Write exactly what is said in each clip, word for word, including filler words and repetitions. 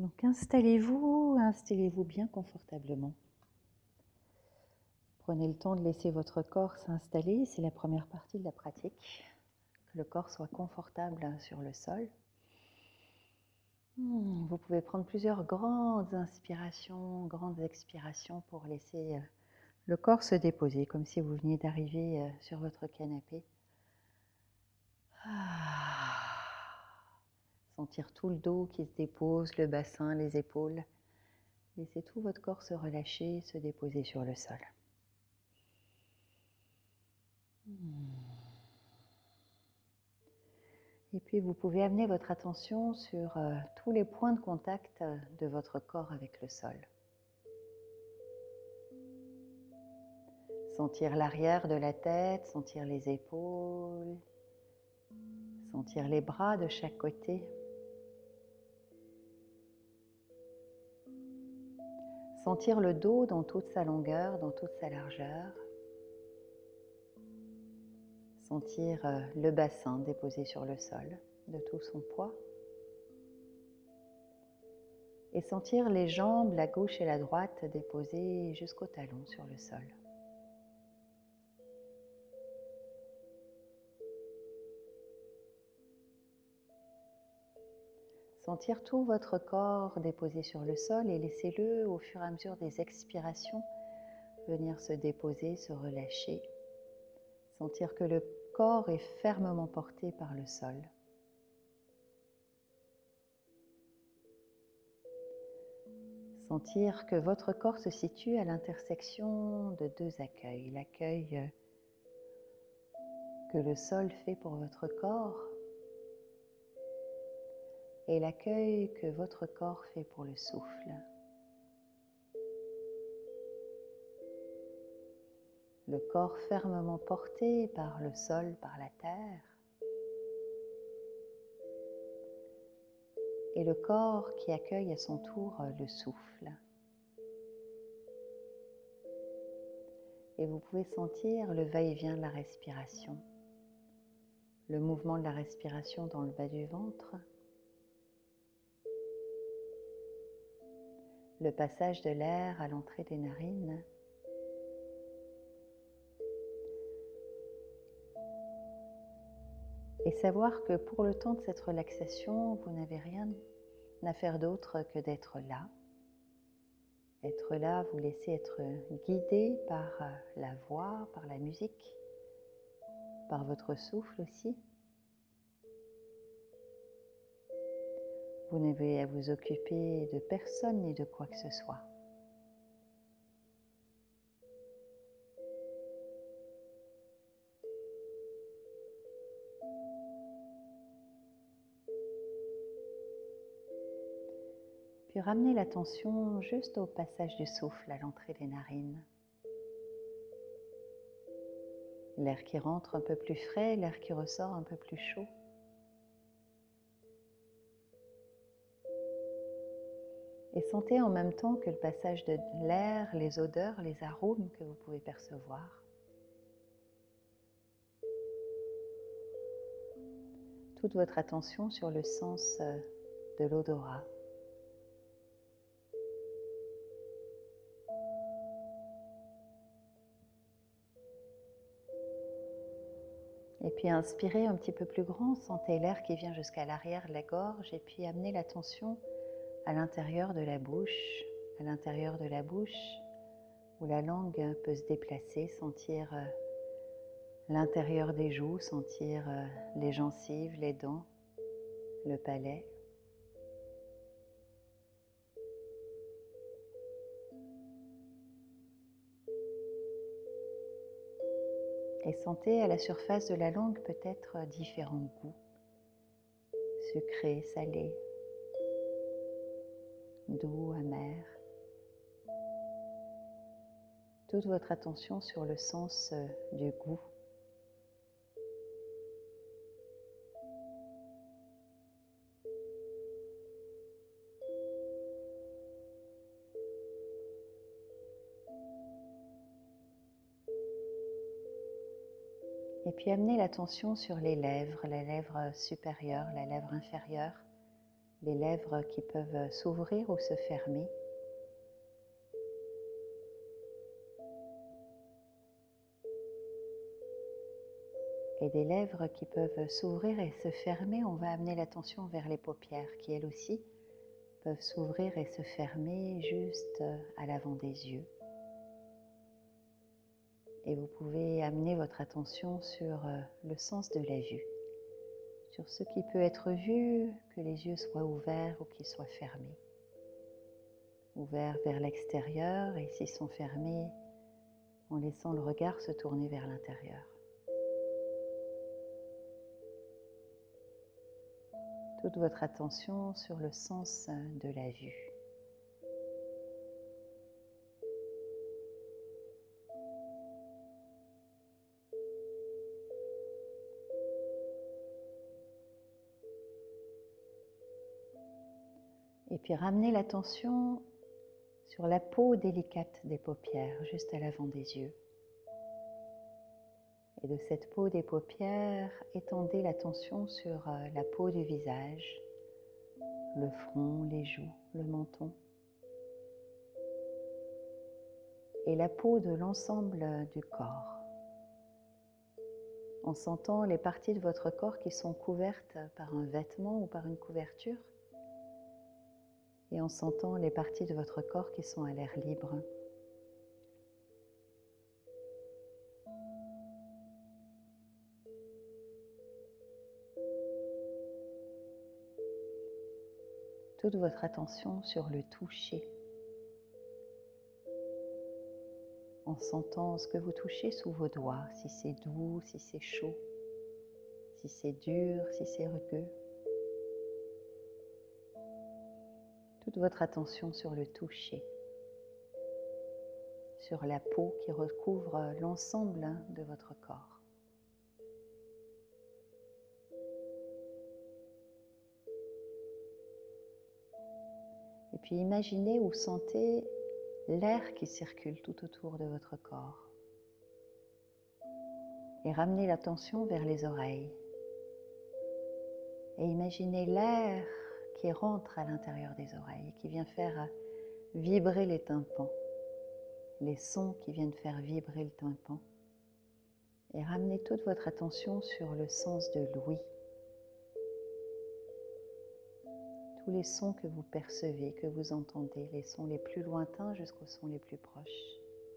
Donc installez-vous, installez-vous bien confortablement. Prenez le temps de laisser votre corps s'installer, c'est la première partie de la pratique. Que le corps soit confortable sur le sol. Vous pouvez prendre plusieurs grandes inspirations, grandes expirations pour laisser le corps se déposer, comme si vous veniez d'arriver sur votre canapé. Ah. Sentir tout le dos qui se dépose, le bassin, les épaules. Laissez tout votre corps se relâcher, se déposer sur le sol. Et puis vous pouvez amener votre attention sur euh, tous les points de contact de votre corps avec le sol. Sentir l'arrière de la tête, sentir les épaules, sentir les bras de chaque côté. Sentir le dos dans toute sa longueur, dans toute sa largeur. Sentir le bassin déposé sur le sol de tout son poids. Et sentir les jambes, la gauche et la droite, déposées jusqu'au talon sur le sol. Sentir tout votre corps déposé sur le sol et laissez-le au fur et à mesure des expirations venir se déposer, se relâcher. Sentir que le corps est fermement porté par le sol. Sentir que votre corps se situe à l'intersection de deux accueils. L'accueil que le sol fait pour votre corps et l'accueil que votre corps fait pour le souffle. Le corps fermement porté par le sol, par la terre. Et le corps qui accueille à son tour le souffle. Et vous pouvez sentir le va-et-vient de la respiration, le mouvement de la respiration dans le bas du ventre, le passage de l'air à l'entrée des narines, et savoir que pour le temps de cette relaxation, vous n'avez rien à faire d'autre que d'être là. Être là, vous laissez être guidé par la voix, par la musique, par votre souffle aussi. Vous n'avez à vous occuper de personne ni de quoi que ce soit. Puis ramenez l'attention juste au passage du souffle à l'entrée des narines. L'air qui rentre un peu plus frais, l'air qui ressort un peu plus chaud. Et sentez en même temps que le passage de l'air, les odeurs, les arômes que vous pouvez percevoir. Toute votre attention sur le sens de l'odorat. Et puis inspirez un petit peu plus grand, sentez l'air qui vient jusqu'à l'arrière de la gorge et puis amenez l'attention à l'intérieur de la bouche, à l'intérieur de la bouche où la langue peut se déplacer, sentir l'intérieur des joues, sentir les gencives, les dents, le palais. Et sentez à la surface de la langue peut-être différents goûts, sucré, salé, doux, amer. Toute votre attention sur le sens du goût. Et puis amenez l'attention sur les lèvres, la lèvre supérieure, la lèvre inférieure, les lèvres qui peuvent s'ouvrir ou se fermer. Et des lèvres qui peuvent s'ouvrir et se fermer, on va amener l'attention vers les paupières qui elles aussi peuvent s'ouvrir et se fermer juste à l'avant des yeux. Et vous pouvez amener votre attention sur le sens de la vue, sur ce qui peut être vu, que les yeux soient ouverts ou qu'ils soient fermés. Ouverts vers l'extérieur et s'ils sont fermés, en laissant le regard se tourner vers l'intérieur. Toute votre attention sur le sens de la vue. Et puis ramenez l'attention sur la peau délicate des paupières, juste à l'avant des yeux. Et de cette peau des paupières, étendez l'attention sur la peau du visage, le front, les joues, le menton. Et la peau de l'ensemble du corps. En sentant les parties de votre corps qui sont couvertes par un vêtement ou par une couverture. Et en sentant les parties de votre corps qui sont à l'air libre. Toute votre attention sur le toucher. En sentant ce que vous touchez sous vos doigts, si c'est doux, si c'est chaud, si c'est dur, si c'est rugueux. Toute votre attention sur le toucher, sur la peau qui recouvre l'ensemble de votre corps. Et puis imaginez ou sentez l'air qui circule tout autour de votre corps. Et ramenez l'attention vers les oreilles. Et imaginez l'air qui rentre à l'intérieur des oreilles et qui vient faire vibrer les tympans. Les sons qui viennent faire vibrer le tympan. Et ramenez toute votre attention sur le sens de l'ouïe. Tous les sons que vous percevez, que vous entendez, les sons les plus lointains jusqu'aux sons les plus proches.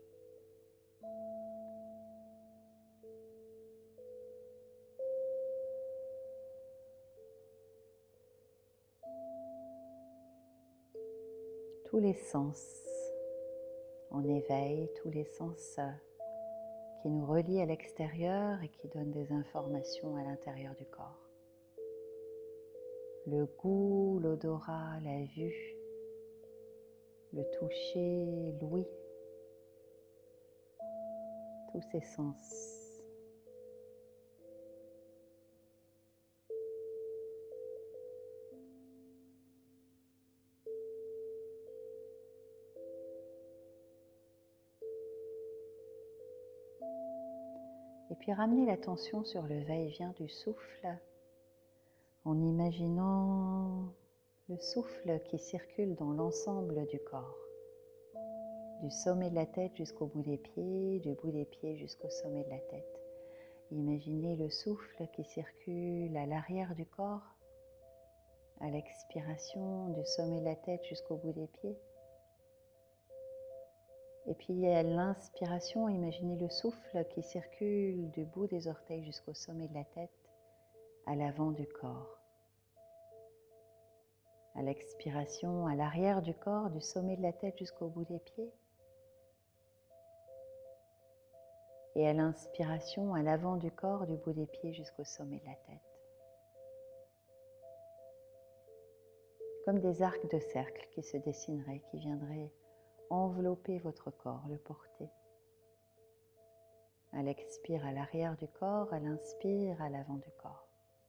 Tous les sens en éveil, tous les sens qui nous relient à l'extérieur et qui donnent des informations à l'intérieur du corps. Le goût, l'odorat, la vue, le toucher, l'ouïe, tous ces sens. Et puis ramenez l'attention sur le va-et-vient du souffle en imaginant le souffle qui circule dans l'ensemble du corps, du sommet de la tête jusqu'au bout des pieds, du bout des pieds jusqu'au sommet de la tête. Imaginez le souffle qui circule à l'arrière du corps, à l'expiration du sommet de la tête jusqu'au bout des pieds. Et puis à l'inspiration, imaginez le souffle qui circule du bout des orteils jusqu'au sommet de la tête, à l'avant du corps. À l'expiration, à l'arrière du corps, du sommet de la tête jusqu'au bout des pieds. Et à l'inspiration, à l'avant du corps, du bout des pieds jusqu'au sommet de la tête. Comme des arcs de cercle qui se dessineraient, qui viendraient envelopper votre corps, le porter. À l'expire, à l'arrière du corps, à l'inspire, à l'avant du corps.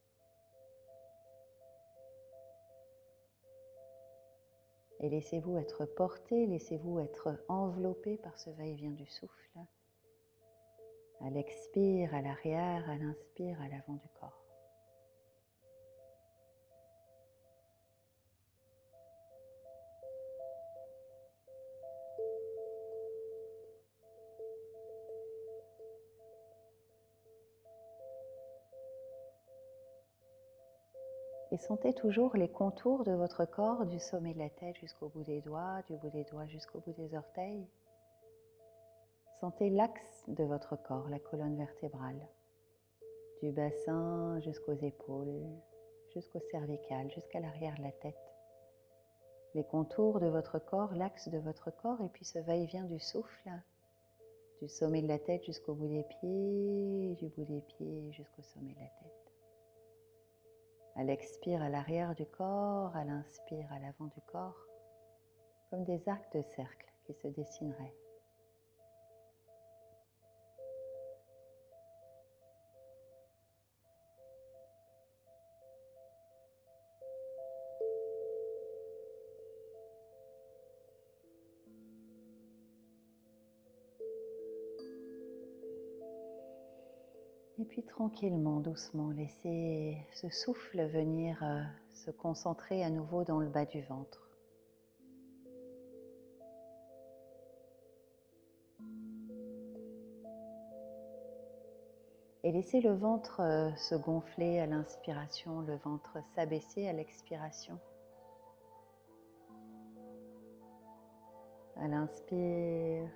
Et laissez-vous être porté, laissez-vous être enveloppé par ce va-et-vient du souffle. À l'expire, à l'arrière, à l'inspire, à l'avant du corps. Et sentez toujours les contours de votre corps du sommet de la tête jusqu'au bout des doigts, du bout des doigts jusqu'au bout des orteils. Sentez l'axe de votre corps, la colonne vertébrale, du bassin jusqu'aux épaules, jusqu'au cervical, jusqu'à l'arrière de la tête. Les contours de votre corps, l'axe de votre corps, et puis ce va-et-vient du souffle, du sommet de la tête jusqu'au bout des pieds, du bout des pieds jusqu'au sommet de la tête. À l'expire, à l'arrière du corps, à l'inspire, à l'avant du corps, comme des arcs de cercle qui se dessineraient. Et puis tranquillement, doucement, laissez ce souffle venir euh, se concentrer à nouveau dans le bas du ventre. Et laissez le ventre euh, se gonfler à l'inspiration, le ventre s'abaisser à l'expiration. À l'inspire,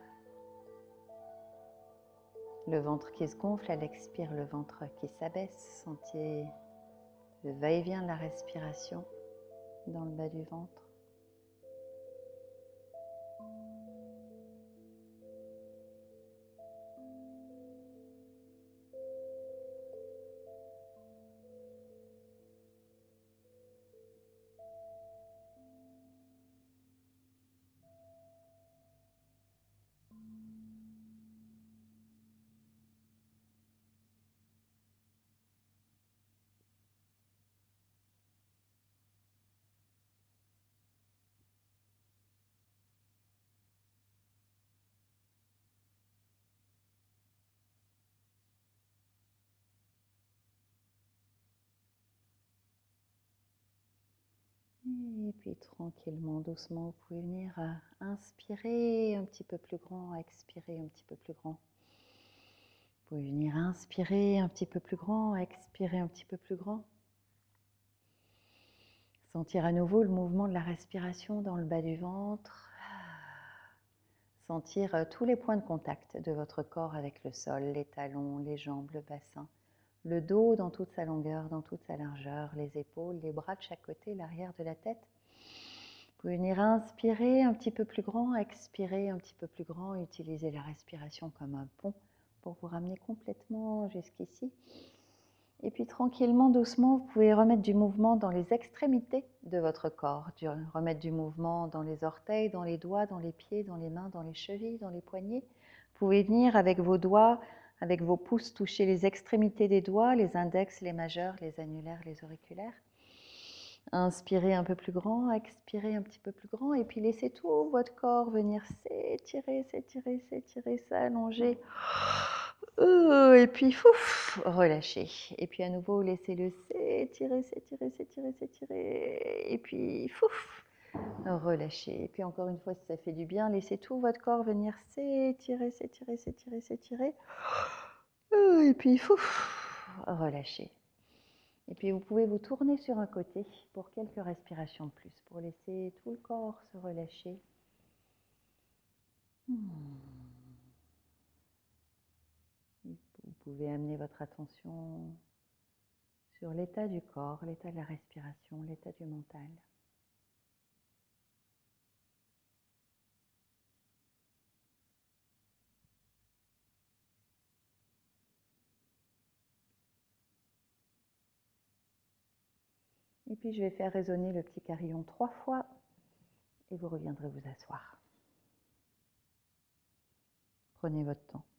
le ventre qui se gonfle, à l'expire, le ventre qui s'abaisse. Sentez le va-et-vient de la respiration dans le bas du ventre. Et puis tranquillement, doucement, vous pouvez venir à inspirer un petit peu plus grand, à expirer un petit peu plus grand. Vous pouvez venir inspirer un petit peu plus grand, expirer un petit peu plus grand. Sentir à nouveau le mouvement de la respiration dans le bas du ventre. Sentir tous les points de contact de votre corps avec le sol, les talons, les jambes, le bassin, le dos dans toute sa longueur, dans toute sa largeur, les épaules, les bras de chaque côté, l'arrière de la tête. Vous pouvez venir inspirer un petit peu plus grand, expirer un petit peu plus grand, utiliser la respiration comme un pont pour vous ramener complètement jusqu'ici. Et puis tranquillement, doucement, vous pouvez remettre du mouvement dans les extrémités de votre corps, du, remettre du mouvement dans les orteils, dans les doigts, dans les pieds, dans les mains, dans les chevilles, dans les poignets. Vous pouvez venir avec vos doigts, avec vos pouces, toucher les extrémités des doigts, les index, les majeurs, les annulaires, les auriculaires. Inspirez un peu plus grand, expirez un petit peu plus grand, et puis laissez tout votre corps venir s'étirer, s'étirer, s'étirer, s'allonger. Et puis, fouf, relâchez. Et puis à nouveau, laissez-le s'étirer, s'étirer, s'étirer, s'étirer. Et puis, fouf, relâchez. Et puis encore une fois, si ça fait du bien, laissez tout votre corps venir s'étirer, s'étirer, s'étirer, s'étirer. Et puis, fouf, relâchez. Et puis vous pouvez vous tourner sur un côté pour quelques respirations de plus, pour laisser tout le corps se relâcher. Vous pouvez amener votre attention sur l'état du corps, l'état de la respiration, l'état du mental. Et puis je vais faire résonner le petit carillon trois fois et vous reviendrez vous asseoir. Prenez votre temps.